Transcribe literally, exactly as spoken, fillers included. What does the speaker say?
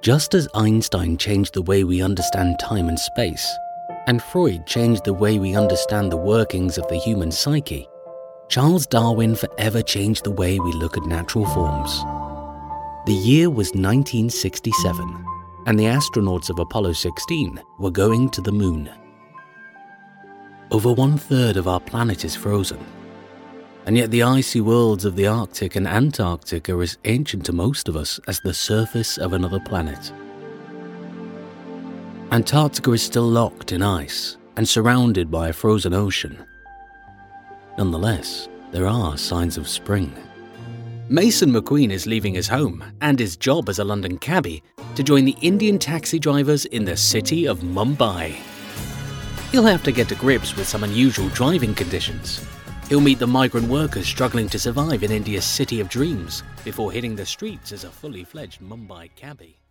Just as Einstein changed the way we understand time and space, and Freud changed the way we understand the workings of the human psyche, Charles Darwin forever changed the way we look at natural forms. The year was nineteen sixty-seven, and the astronauts of Apollo sixteen were going to the moon. Over one-third of our planet is frozen, and yet the icy worlds of the Arctic and Antarctic are as ancient to most of us as the surface of another planet. Antarctica is still locked in ice and surrounded by a frozen ocean. Nonetheless, there are signs of spring. Mason McQueen is leaving his home and his job as a London cabbie to join the Indian taxi drivers in the city of Mumbai. He'll have to get to grips with some unusual driving conditions. He'll meet the migrant workers struggling to survive in India's city of dreams before hitting the streets as a fully fledged Mumbai cabbie.